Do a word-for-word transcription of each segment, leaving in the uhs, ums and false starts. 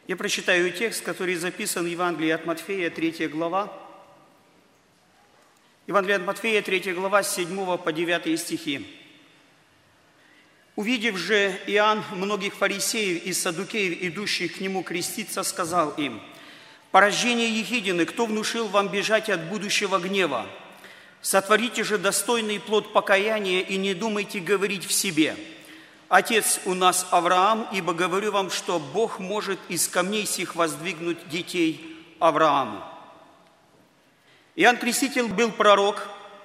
Я прочитаю текст, который записан в Евангелии от Матфея, третья глава. Евангелие от Матфея, третья глава, с седьмого по девятый стихи. «Увидев же Иоанн многих фарисеев и саддукеев, идущих к нему креститься, сказал им: порождение ехидины, кто внушил вам бежать от будущего гнева? Сотворите же достойный плод покаяния и не думайте говорить в себе: отец у нас Авраам, ибо говорю вам, что Бог может из камней сих воздвигнуть детей Аврааму». Иоанн Креститель был пророк,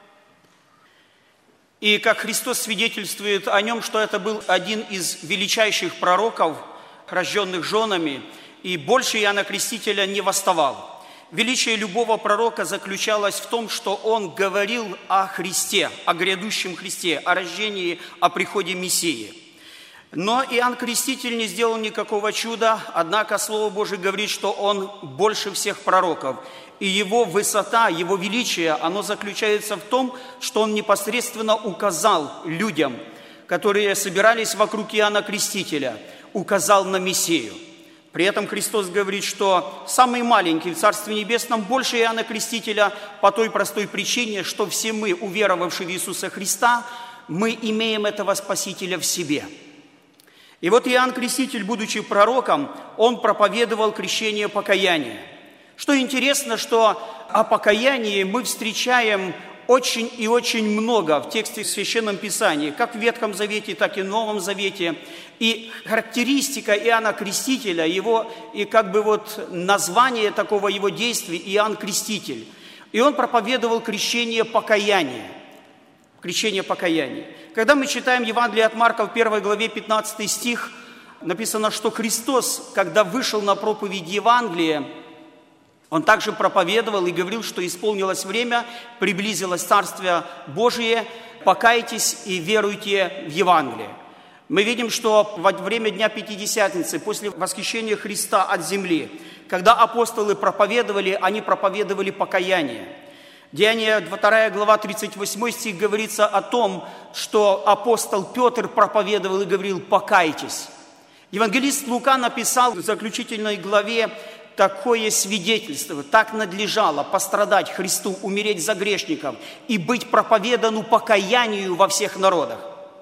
и как Христос свидетельствует о нем, что это был один из величайших пророков, рожденных женами, и больше Иоанна Крестителя не восставал. Величие любого пророка заключалось в том, что он говорил о Христе, о грядущем Христе, о рождении, о приходе Мессии. Но Иоанн Креститель не сделал никакого чуда, однако Слово Божие говорит, что он больше всех пророков. И его высота, его величие, оно заключается в том, что он непосредственно указал людям, которые собирались вокруг Иоанна Крестителя, указал на Мессию. При этом Христос говорит, что самый маленький в Царстве Небесном больше Иоанна Крестителя по той простой причине, что все мы, уверовавшие в Иисуса Христа, мы имеем этого Спасителя в себе. И вот Иоанн Креститель, будучи пророком, он проповедовал крещение покаяния. Что интересно, что о покаянии мы встречаем очень и очень много в тексте в Священном Писании, как в Ветхом Завете, так и в Новом Завете. И характеристика Иоанна Крестителя, его и как бы вот название такого его действия – Иоанн Креститель. И он проповедовал крещение покаяния. Крещение покаяния. Когда мы читаем Евангелие от Марка в первой главе пятнадцатый стих, написано, что Христос, когда вышел на проповедь Евангелия, он также проповедовал и говорил, что исполнилось время, приблизилось Царствие Божие, покайтесь и веруйте в Евангелие. Мы видим, что во время Дня Пятидесятницы, после восхищения Христа от земли, когда апостолы проповедовали, они проповедовали покаяние. Деяния вторая глава, тридцать восьмой стих говорится о том, что апостол Петр проповедовал и говорил: покайтесь. Евангелист Лука написал в заключительной главе такое свидетельство: так надлежало пострадать Христу, умереть за грешников и быть проповедану покаянию во всех народах.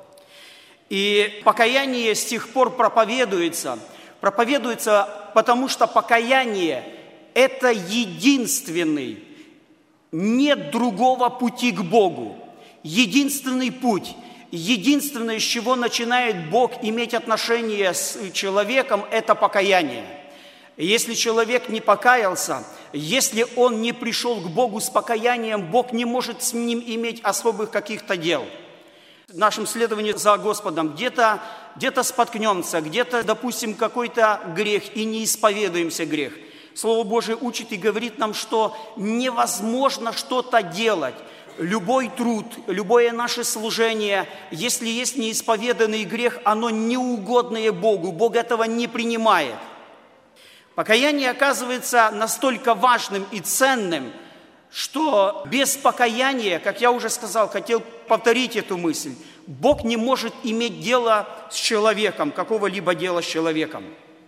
И покаяние с тех пор проповедуется, проповедуется, потому что покаяние – это единственный, нет другого пути к Богу, единственный путь, единственное, с чего начинает Бог иметь отношение с человеком – это покаяние. Если человек не покаялся, если он не пришел к Богу с покаянием, Бог не может с ним иметь особых каких-то дел. В нашем следовании за Господом где-то, где-то споткнемся, где-то допустим какой-то грех и не исповедуемся грех. Слово Божие учит и говорит нам, что невозможно что-то делать. Любой труд, любое наше служение, если есть неисповеданный грех, оно неугодное Богу, Бог этого не принимает. Покаяние оказывается настолько важным и ценным, что без покаяния, как я уже сказал, хотел повторить эту мысль, Бог не может иметь дело с человеком, какого-либо дела с человеком.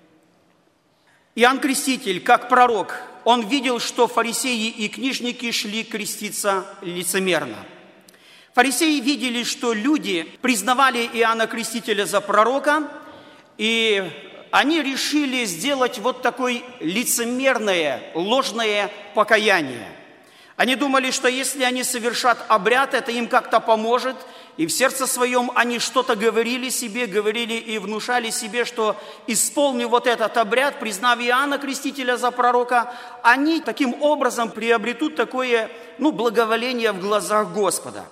Иоанн Креститель, как пророк, он видел, что фарисеи и книжники шли креститься лицемерно. Фарисеи видели, что люди признавали Иоанна Крестителя за пророка, и они решили сделать вот такое лицемерное, ложное покаяние. Они думали, что если они совершат обряд, это им как-то поможет, и в сердце своем они что-то говорили себе, говорили и внушали себе, что исполнив вот этот обряд, признав Иоанна Крестителя за пророка, они таким образом приобретут такое, ну, благоволение в глазах Господа.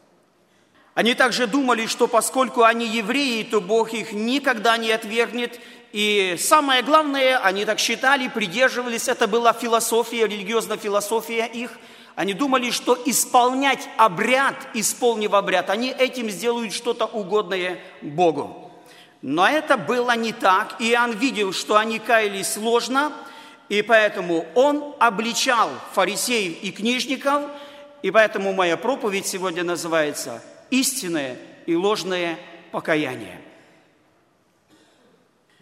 Они также думали, что поскольку они евреи, то Бог их никогда не отвергнет. И самое главное, они так считали, придерживались, это была философия, религиозная философия их. Они думали, что исполнять обряд, исполнив обряд, они этим сделают что-то угодное Богу. Но это было не так. Иоанн видел, что они каялись ложно, и поэтому он обличал фарисеев и книжников, и поэтому моя проповедь сегодня называется «Истинное и ложное покаяние».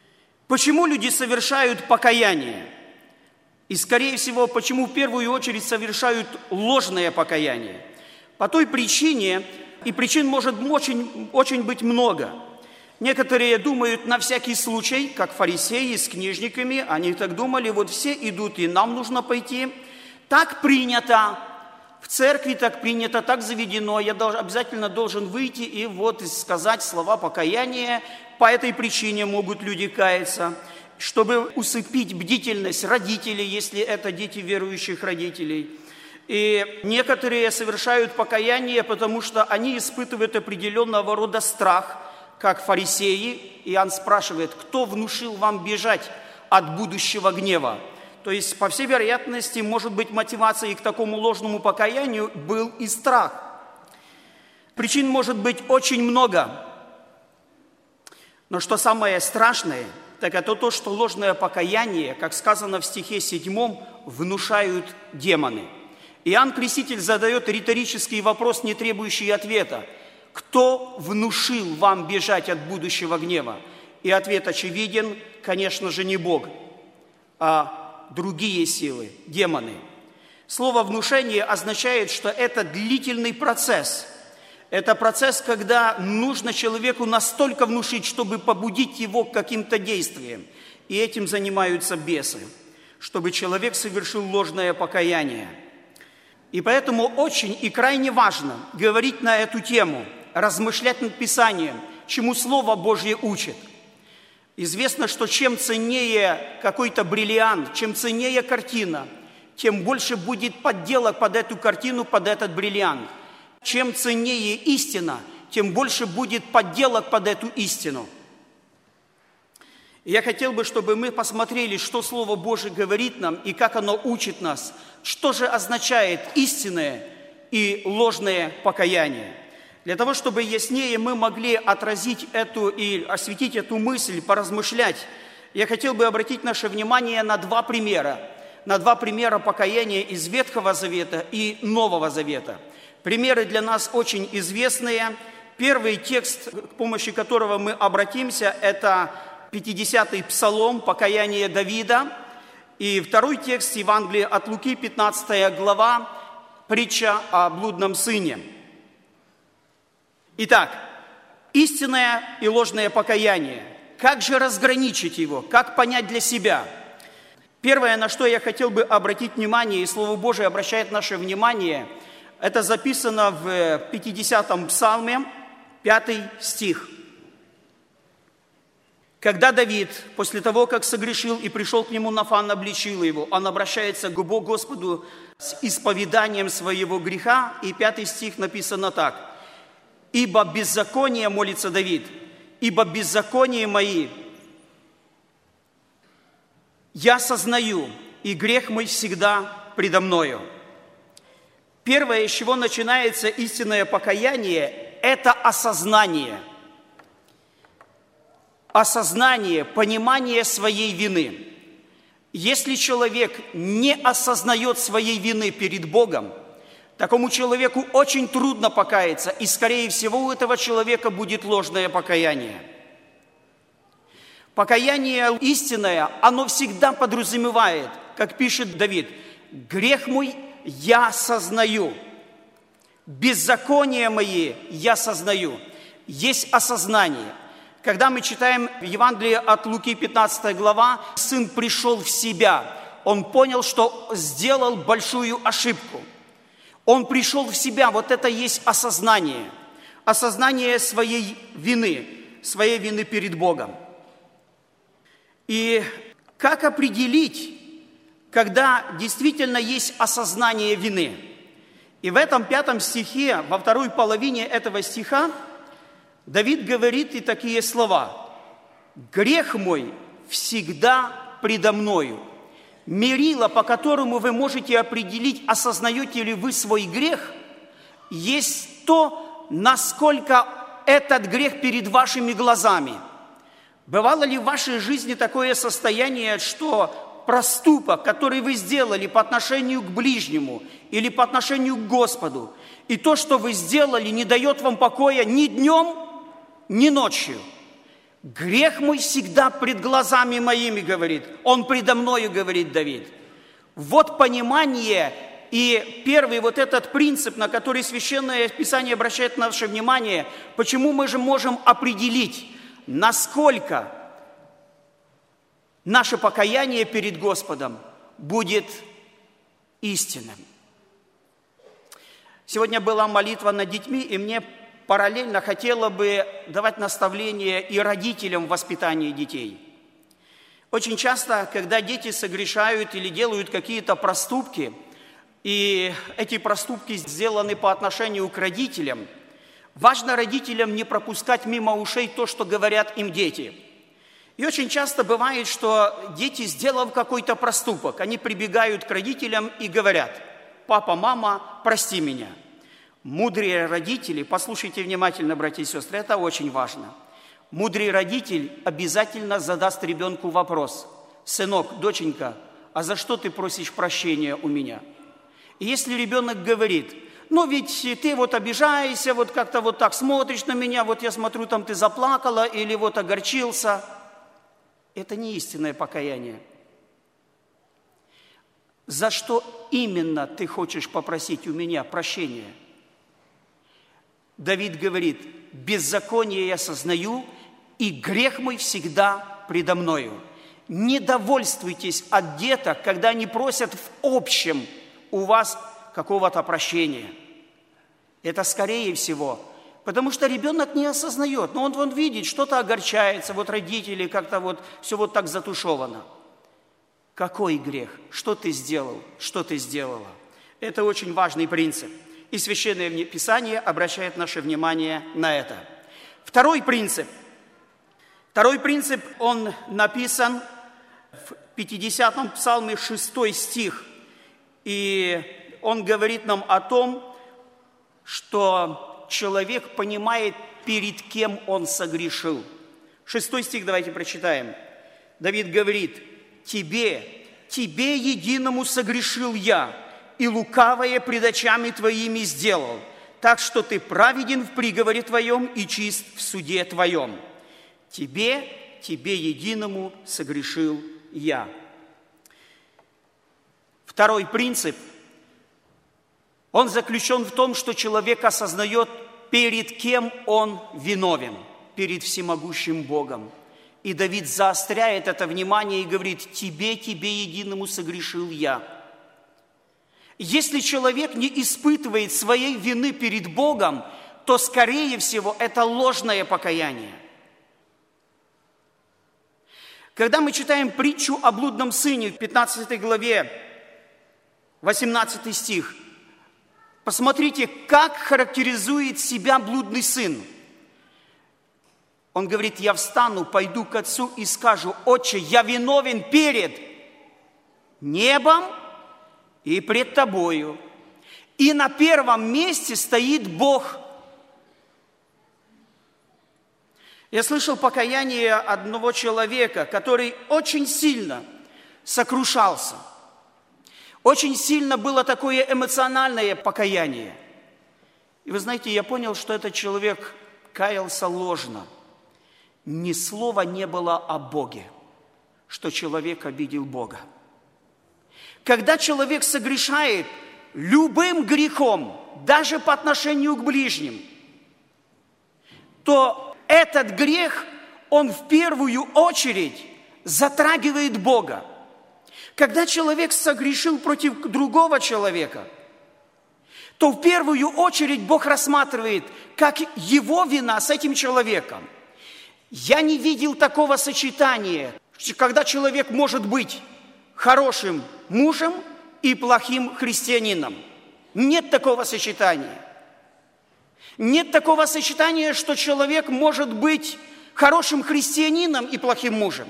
Почему люди совершают покаяние? И, скорее всего, почему в первую очередь совершают ложное покаяние? По той причине, и причин может очень, очень быть много. Некоторые думают на всякий случай, как фарисеи с книжниками, они так думали, вот все идут, и нам нужно пойти. Так принято, в церкви так принято, так заведено, я должен, обязательно должен выйти и вот сказать слова покаяния. По этой причине могут люди каяться, чтобы усыпить бдительность родителей, если это дети верующих родителей. И некоторые совершают покаяние, потому что они испытывают определенного рода страх, как фарисеи. Иоанн спрашивает, кто внушил вам бежать от будущего гнева? То есть, по всей вероятности, может быть, мотивацией к такому ложному покаянию был и страх. Причин может быть очень много. Но что самое страшное, так это то, что ложное покаяние, как сказано в стихе седьмом, внушают демоны. Иоанн Креститель задает риторический вопрос, не требующий ответа. Кто внушил вам бежать от будущего гнева? И ответ очевиден, конечно же, не Бог, а другие силы, демоны. Слово «внушение» означает, что это длительный процесс. Это процесс, когда нужно человеку настолько внушить, чтобы побудить его к каким-то действиям. И этим занимаются бесы, чтобы человек совершил ложное покаяние. И поэтому очень и крайне важно говорить на эту тему, размышлять над Писанием, чему Слово Божье учит. Известно, что чем ценнее какой-то бриллиант, чем ценнее картина, тем больше будет подделок под эту картину, под этот бриллиант. Чем ценнее истина, тем больше будет подделок под эту истину. Я хотел бы, чтобы мы посмотрели, что Слово Божие говорит нам и как оно учит нас, что же означает истинное и ложное покаяние. Для того, чтобы яснее мы могли отразить эту и осветить эту мысль, поразмышлять, я хотел бы обратить наше внимание на два примера, на два примера покаяния из Ветхого Завета и Нового Завета. Примеры для нас очень известные. Первый текст, к помощи которого мы обратимся, это пятидесятый Псалом, покаяние Давида. И второй текст Евангелия от Луки, пятнадцатая глава, притча о блудном сыне. Итак, истинное и ложное покаяние. Как же разграничить его? Как понять для себя? Первое, на что я хотел бы обратить внимание, и Слово Божие обращает наше внимание, это записано в пятидесятом Псалме, пятый стих. Когда Давид, после того, как согрешил и пришел к нему Нафан, обличил его, он обращается к Господу с исповеданием своего греха, и пятый стих написано так. «Ибо беззаконие, молится Давид, ибо беззаконие мои я сознаю, и грех мой всегда предо мною». Первое, с чего начинается истинное покаяние, это осознание. Осознание, понимание своей вины. Если человек не осознает своей вины перед Богом, такому человеку очень трудно покаяться, и, скорее всего, у этого человека будет ложное покаяние. Покаяние истинное, оно всегда подразумевает, как пишет Давид, «Грех мой я сознаю, беззакония мои я сознаю». Есть осознание. Когда мы читаем в Евангелии от Луки, пятнадцатая глава, сын пришел в себя, он понял, что сделал большую ошибку. Он пришел в себя, вот это есть осознание. Осознание своей вины, своей вины перед Богом. И как определить, когда действительно есть осознание вины? И в этом пятом стихе, во второй половине этого стиха, Давид говорит и такие слова. «Грех мой всегда предо мною». Мерило, по которому вы можете определить, осознаете ли вы свой грех, есть то, насколько этот грех перед вашими глазами. Бывало ли в вашей жизни такое состояние, что проступок, который вы сделали по отношению к ближнему или по отношению к Господу, и то, что вы сделали, не дает вам покоя ни днем, ни ночью? Грех мой всегда пред глазами моими, говорит. Он предо мною, говорит Давид. Вот понимание и первый вот этот принцип, на который Священное Писание обращает наше внимание, почему мы же можем определить, насколько наше покаяние перед Господом будет истинным. Сегодня была молитва над детьми, и мне параллельно хотела бы давать наставления и родителям в воспитании детей. Очень часто, когда дети согрешают или делают какие-то проступки, и эти проступки сделаны по отношению к родителям, важно родителям не пропускать мимо ушей то, что говорят им дети. И очень часто бывает, что дети, сделав какой-то проступок, они прибегают к родителям и говорят: «Папа, мама, прости меня». Мудрые родители, послушайте внимательно, братья и сестры, это очень важно. Мудрый родитель обязательно задаст ребенку вопрос: «Сынок, доченька, а за что ты просишь прощения у меня?» И если ребенок говорит: «Ну ведь ты вот обижаешься, вот как-то вот так смотришь на меня, вот я смотрю, там ты заплакала или вот огорчился», это не истинное покаяние. За что именно ты хочешь попросить у меня прощения? Давид говорит: «Беззаконие я сознаю, и грех мой всегда предо мною». Не довольствуйтесь от деток, когда они просят в общем у вас какого-то прощения. Это скорее всего, потому что ребенок не осознает, но он, он видит, что-то огорчается, вот родители как-то вот все вот так затушевано. Какой грех? Что ты сделал? Что ты сделала? Это очень важный принцип. И Священное Писание обращает наше внимание на это. Второй принцип. Второй принцип, он написан в пятидесятом псалме, шестой стих. И он говорит нам о том, что человек понимает, перед кем он согрешил. Шестой стих давайте прочитаем. Давид говорит: «Тебе, тебе единому согрешил я, и лукавое пред очами твоими сделал, так что ты праведен в приговоре твоем и чист в суде твоем. Тебе, тебе единому согрешил я». Второй принцип, он заключен в том, что человек осознает, перед кем он виновен, перед всемогущим Богом. И Давид заостряет это внимание и говорит: «Тебе, тебе единому согрешил я». Если человек не испытывает своей вины перед Богом, то, скорее всего, это ложное покаяние. Когда мы читаем притчу о блудном сыне в пятнадцатой главе, восемнадцатый стих, посмотрите, как характеризует себя блудный сын. Он говорит: «Я встану, пойду к отцу и скажу: Отче, я виновен перед небом и пред тобою». И на первом месте стоит Бог. Я слышал покаяние одного человека, который очень сильно сокрушался. Очень сильно было такое эмоциональное покаяние. И вы знаете, я понял, что этот человек каялся ложно. Ни слова не было о Боге, что человек обидел Бога. Когда человек согрешает любым грехом, даже по отношению к ближним, то этот грех, он в первую очередь затрагивает Бога. Когда человек согрешил против другого человека, то в первую очередь Бог рассматривает, как его вина с этим человеком. Я не видел такого сочетания, когда человек может быть хорошим мужем и плохим христианином. Нет такого сочетания. Нет такого сочетания, что человек может быть хорошим христианином и плохим мужем.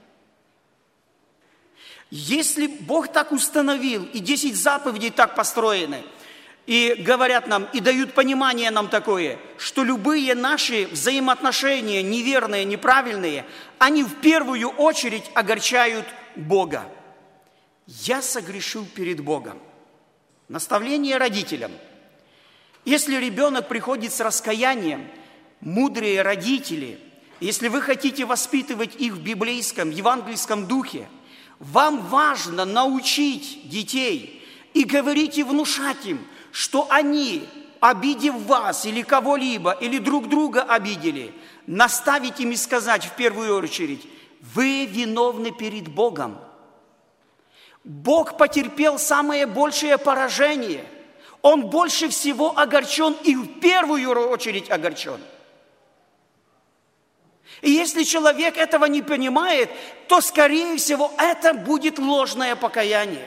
Если Бог так установил, и десять заповедей так построены, и говорят нам, и дают понимание нам такое, что любые наши взаимоотношения неверные, неправильные, они в первую очередь огорчают Бога. Я согрешил перед Богом. Наставление родителям. Если ребенок приходит с раскаянием, мудрые родители Если вы хотите воспитывать их в библейском, евангельском духе, вам важно научить детей и говорить и внушать им, что они, обидев вас или кого-либо, или друг друга обидели, наставить им и сказать в первую очередь: вы виновны перед Богом. Бог потерпел самое большее поражение. Он больше всего огорчен и в первую очередь огорчен. И если человек этого не понимает, то, скорее всего, это будет ложное покаяние.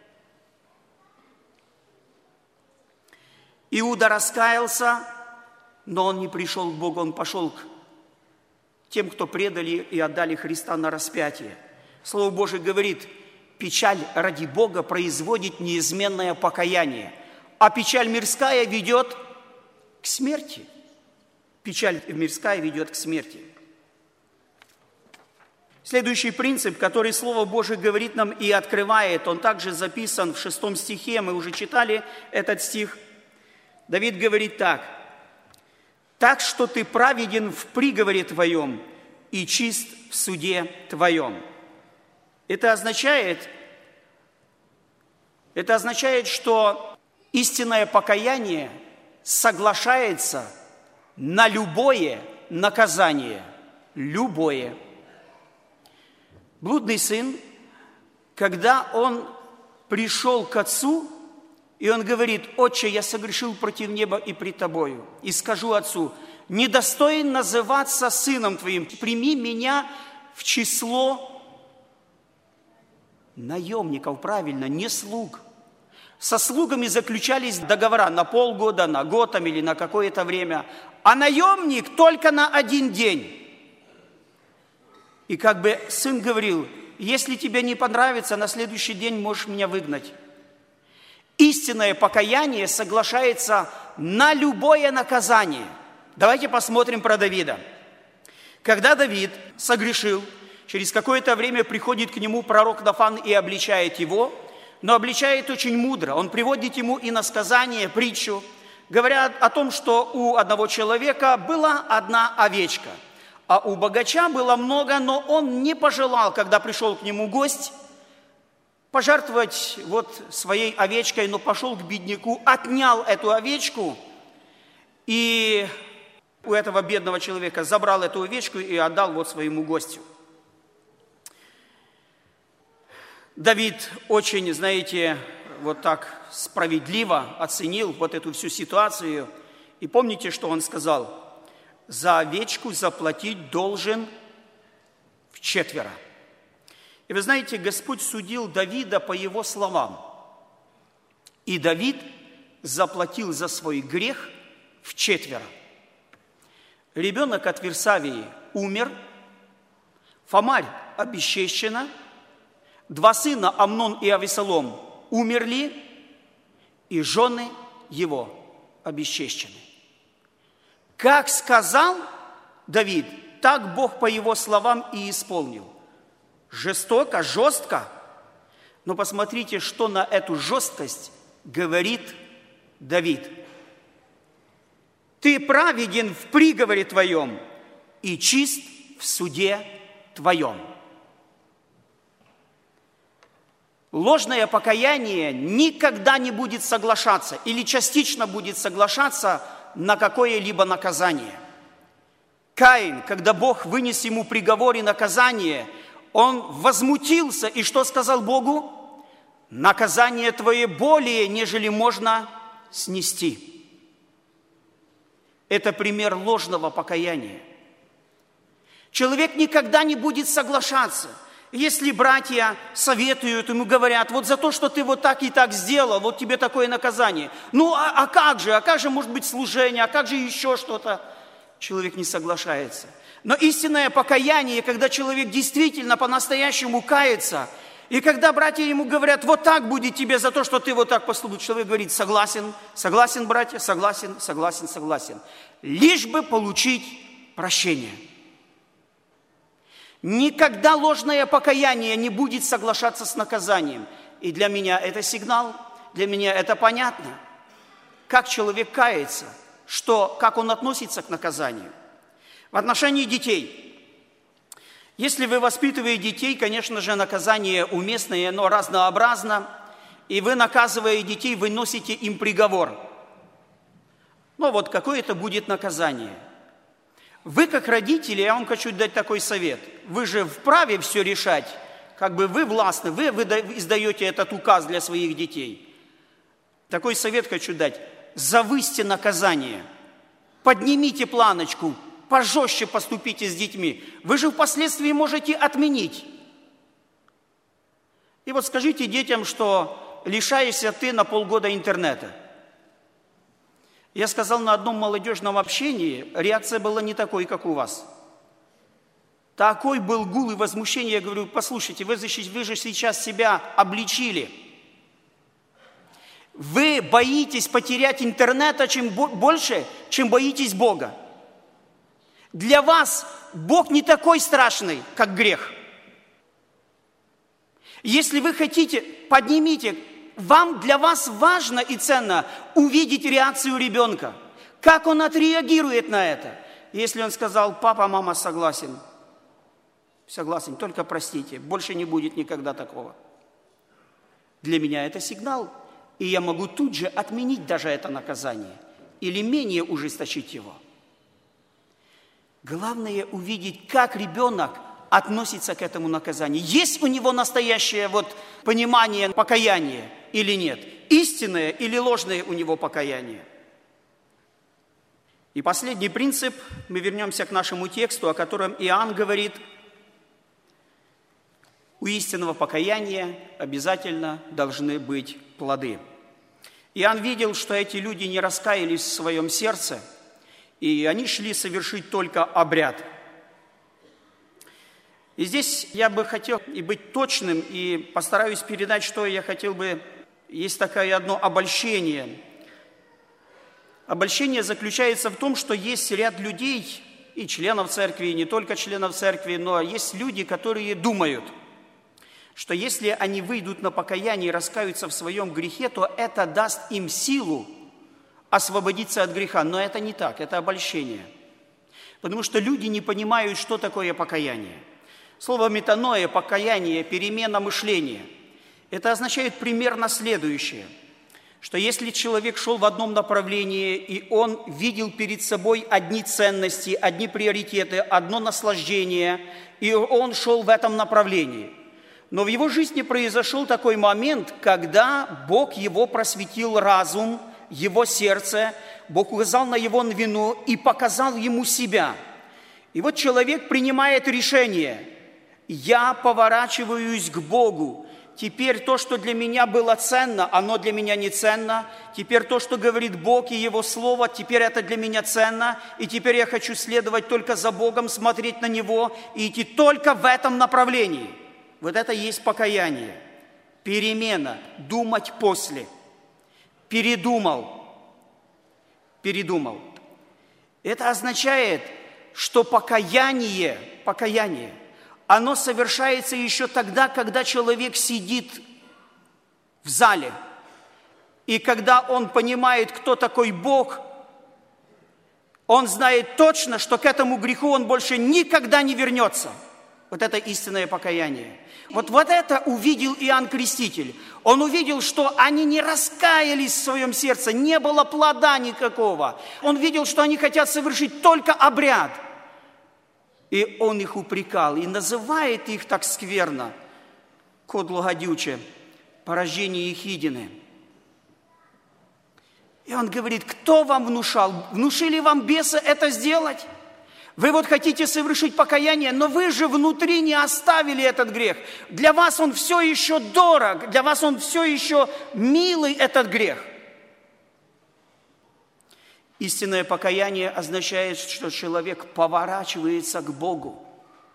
Иуда раскаялся, но он не пришел к Богу, он пошел к тем, кто предали и отдали Христа на распятие. Слово Божие говорит: печаль ради Бога производит неизменное покаяние, а печаль мирская ведет к смерти. Печаль мирская ведет к смерти. Следующий принцип, который Слово Божие говорит нам и открывает, он также записан в шестом стихе, мы уже читали этот стих. Давид говорит так: «Так что ты праведен в приговоре твоем и чист в суде твоем». Это означает, это означает, что истинное покаяние соглашается на любое наказание, любое. Блудный сын, когда он пришел к отцу, и он говорит: «Отче, я согрешил против неба и пред тобою, и скажу отцу: недостоин называться сыном твоим, прими меня в число наемников», правильно, не слуг. Со слугами заключались договора на полгода, на год там, или на какое-то время, а наемник только на один день. И как бы сын говорил: если тебе не понравится, на следующий день можешь меня выгнать. Истинное покаяние соглашается на любое наказание. Давайте посмотрим про Давида. Когда Давид согрешил, через какое-то время приходит к нему пророк Нафан и обличает его, но обличает очень мудро. Он приводит ему иносказание, притчу, говоря о том, что у одного человека была одна овечка, а у богача было много, но он не пожелал, когда пришел к нему гость, пожертвовать вот своей овечкой, но пошел к бедняку, отнял эту овечку, и у этого бедного человека забрал эту овечку и отдал вот своему гостю. Давид очень, знаете, вот так справедливо оценил вот эту всю ситуацию. И помните, что он сказал? За овечку заплатить должен вчетверо. И вы знаете, Господь судил Давида по его словам. И Давид заплатил за свой грех вчетверо. Ребенок от Версавии умер, Фомарь обесчещена, два сына, Амнон и Авесолом, умерли, и жены его обесчещены. Как сказал Давид, так Бог по его словам и исполнил. Жестоко, жестко, но посмотрите, что на эту жесткость говорит Давид. Ты праведен в приговоре твоем и чист в суде твоем. Ложное покаяние никогда не будет соглашаться или частично будет соглашаться на какое-либо наказание. Каин, когда Бог вынес ему приговор и наказание, он возмутился и что сказал Богу? Наказание твое более, нежели можно снести. Это пример ложного покаяния. Человек никогда не будет соглашаться. Если братья советуют ему, говорят: вот за то, что ты вот так и так сделал, вот тебе такое наказание. Ну, а, а как же? А как же может быть служение? А как же еще что-то? Человек не соглашается. Но истинное покаяние, когда человек действительно по-настоящему кается, и когда братья ему говорят: вот так будет тебе за то, что ты вот так поступил, человек говорит: согласен, согласен, братья, согласен, согласен, согласен. Лишь бы получить прощение. Никогда ложное покаяние не будет соглашаться с наказанием. И для меня это сигнал, для меня это понятно. Как человек кается, что, как он относится к наказанию. В отношении детей. Если вы воспитываете детей, конечно же, наказание уместное, но разнообразно. И вы, наказывая детей, выносите им приговор. Ну вот, какое это будет наказание? Вы, как родители, я вам хочу дать такой совет. Вы же вправе все решать. Как бы вы властны, вы издаете этот указ для своих детей. Такой совет хочу дать. Завысьте наказание. Поднимите планочку. Пожестче поступите с детьми. Вы же впоследствии можете отменить. И вот скажите детям, что лишаешься ты на полгода интернета. Я сказал на одном молодежном общении, реакция была не такой, как у вас. Такой был гул и возмущение. Я говорю, послушайте, вы, вы же сейчас себя обличили. Вы боитесь потерять интернета чем больше, чем боитесь Бога. Для вас Бог не такой страшный, как грех. Если вы хотите, поднимите. Вам, для вас важно и ценно увидеть реакцию ребенка. Как он отреагирует на это. Если он сказал, папа, мама, согласен. Согласен, только простите, больше не будет никогда такого. Для меня это сигнал. И я могу тут же отменить даже это наказание. Или менее ужесточить его. Главное увидеть, как ребенок относится к этому наказанию. Есть у него настоящее вот понимание покаяния или нет? Истинное или ложное у него покаяние? И последний принцип, мы вернемся к нашему тексту, о котором Иоанн говорит. У истинного покаяния обязательно должны быть плоды. Иоанн видел, что эти люди не раскаялись в своем сердце, и они шли совершить только обряд. И здесь я бы хотел и быть точным, и постараюсь передать, что я хотел бы... Есть такое одно обольщение. Обольщение заключается в том, что есть ряд людей, и членов церкви, и не только членов церкви, но есть люди, которые думают, что если они выйдут на покаяние и раскаются в своем грехе, то это даст им силу освободиться от греха. Но это не так, это обольщение. Потому что люди не понимают, что такое покаяние. Слово метаноя, покаяние, перемена мышления, это означает примерно следующее, что если человек шел в одном направлении, и он видел перед собой одни ценности, одни приоритеты, одно наслаждение, и он шел в этом направлении, но в его жизни произошел такой момент, когда Бог его просветил разум, его сердце, Бог указал на его вину и показал ему себя. И вот человек принимает решение: я поворачиваюсь к Богу. Теперь то, что для меня было ценно, оно для меня не ценно. Теперь то, что говорит Бог и Его Слово, теперь это для меня ценно. И теперь я хочу следовать только за Богом, смотреть на Него и идти только в этом направлении. Вот это и есть покаяние. Перемена. Думать после. Передумал. Передумал. Это означает, что покаяние, покаяние, оно совершается еще тогда, когда человек сидит в зале. И когда он понимает, кто такой Бог, он знает точно, что к этому греху он больше никогда не вернется. Вот это истинное покаяние. Вот, вот это увидел Иоанн Креститель. Он увидел, что они не раскаялись в своем сердце, не было плода никакого. Он видел, что они хотят совершить только обряд. И он их упрекал, и называет их так скверно, кодло гадюче, порождение Ехидины. И он говорит: кто вам внушал? Внушили вам бесы это сделать? Вы вот хотите совершить покаяние, но вы же внутри не оставили этот грех. Для вас он все еще дорог, для вас он все еще милый, этот грех. Истинное покаяние означает, что человек поворачивается к Богу.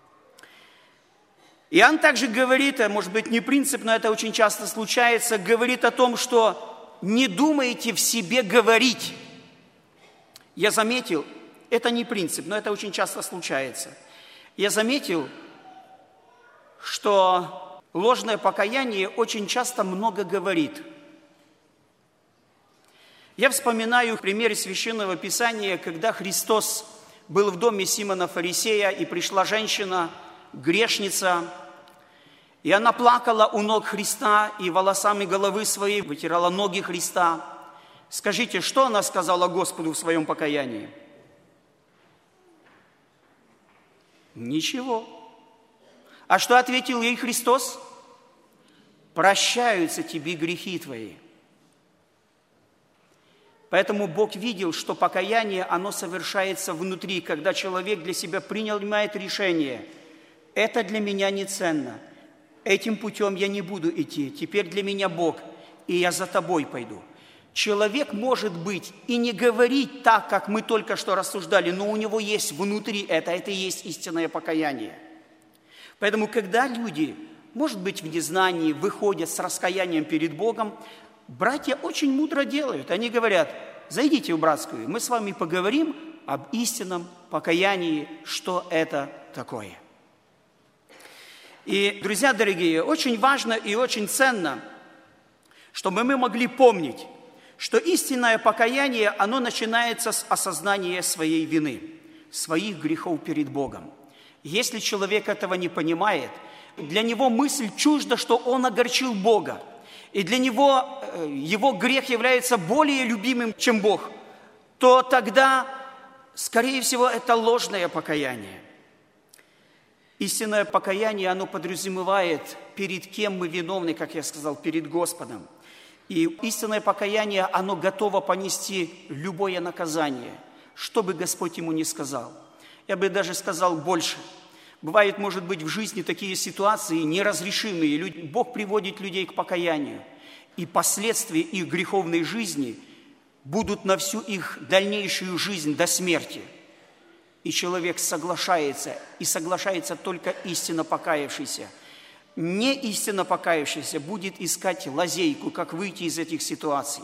Иоанн также говорит, может быть, не принцип, но это очень часто случается, говорит о том, что не думайте в себе говорить. Я заметил, это не принцип, но это очень часто случается. Я заметил, что ложное покаяние очень часто много говорит. Я вспоминаю пример Священного Писания, когда Христос был в доме Симона Фарисея, и пришла женщина, грешница, и она плакала у ног Христа, и волосами головы своей вытирала ноги Христа. Скажите, что она сказала Господу в своем покаянии? Ничего. А что ответил ей Христос? Прощаются тебе грехи твои. Поэтому Бог видел, что покаяние, оно совершается внутри, когда человек для себя принимает решение. Это для меня не ценно. Этим путем я не буду идти. Теперь для меня Бог, и я за тобой пойду. Человек может быть и не говорить так, как мы только что рассуждали, но у него есть внутри это, это и есть истинное покаяние. Поэтому, когда люди, может быть, в незнании, выходят с раскаянием перед Богом, братья очень мудро делают. Они говорят: зайдите в братскую, мы с вами поговорим об истинном покаянии, что это такое. И, друзья дорогие, очень важно и очень ценно, чтобы мы могли помнить, что истинное покаяние, оно начинается с осознания своей вины, своих грехов перед Богом. Если человек этого не понимает, для него мысль чужда, что он огорчил Бога, и для него его грех является более любимым, чем Бог, то тогда, скорее всего, это ложное покаяние. Истинное покаяние, оно подразумевает, перед кем мы виновны, как я сказал, перед Господом. И истинное покаяние, оно готово понести любое наказание, что бы Господь ему ни сказал. Я бы даже сказал больше. Бывает, может быть, в жизни такие ситуации неразрешимые. Бог приводит людей к покаянию, и последствия их греховной жизни будут на всю их дальнейшую жизнь до смерти. И человек соглашается, и соглашается только истинно покаявшийся. Не истинно покаявшийся будет искать лазейку, как выйти из этих ситуаций.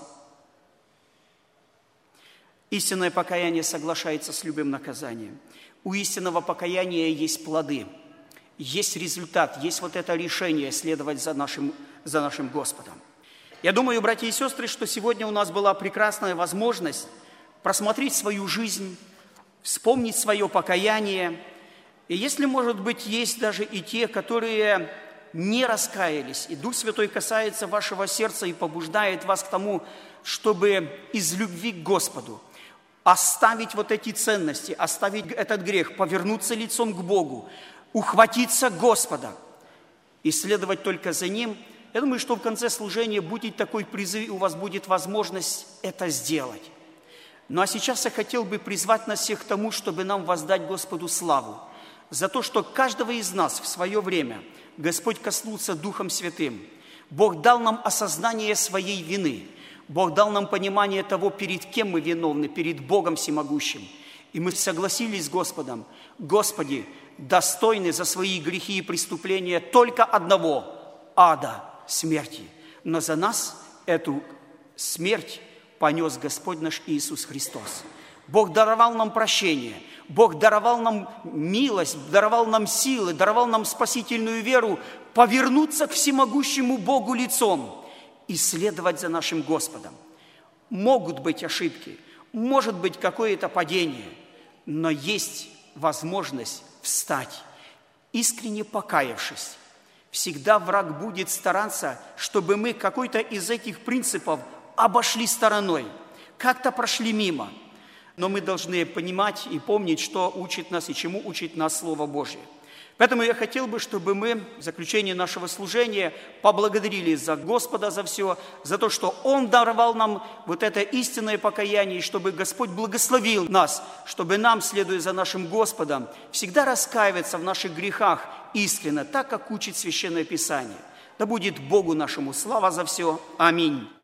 Истинное покаяние соглашается с любым наказанием. У истинного покаяния есть плоды, есть результат, есть вот это решение следовать за нашим, за нашим Господом. Я думаю, братья и сестры, что сегодня у нас была прекрасная возможность просмотреть свою жизнь, вспомнить свое покаяние. И если, может быть, есть даже и те, которые не раскаялись, и Дух Святой касается вашего сердца и побуждает вас к тому, чтобы из любви к Господу оставить вот эти ценности, оставить этот грех, повернуться лицом к Богу, ухватиться Господа и следовать только за Ним. Я думаю, что в конце служения будет такой призыв, и у вас будет возможность это сделать. Ну а сейчас я хотел бы призвать нас всех к тому, чтобы нам воздать Господу славу за то, что каждого из нас в свое время Господь коснулся Духом Святым. Бог дал нам осознание своей вины. Бог дал нам понимание того, перед кем мы виновны, перед Богом Всемогущим. И мы согласились с Господом: Господи, достойны за свои грехи и преступления только одного – ада, смерти. Но за нас эту смерть понес Господь наш Иисус Христос. Бог даровал нам прощение, Бог даровал нам милость, даровал нам силы, даровал нам спасительную веру повернуться к всемогущему Богу лицом и следовать за нашим Господом. Могут быть ошибки, может быть какое-то падение, но есть возможность встать, искренне покаявшись. Всегда враг будет стараться, чтобы мы какой-то из этих принципов обошли стороной, как-то прошли мимо. Но мы должны понимать и помнить, что учит нас и чему учит нас Слово Божье. Поэтому я хотел бы, чтобы мы в заключение нашего служения поблагодарили за Господа за все, за то, что Он даровал нам вот это истинное покаяние, и чтобы Господь благословил нас, чтобы нам, следуя за нашим Господом, всегда раскаиваться в наших грехах искренне, так, как учит Священное Писание. Да будет Богу нашему слава за все. Аминь.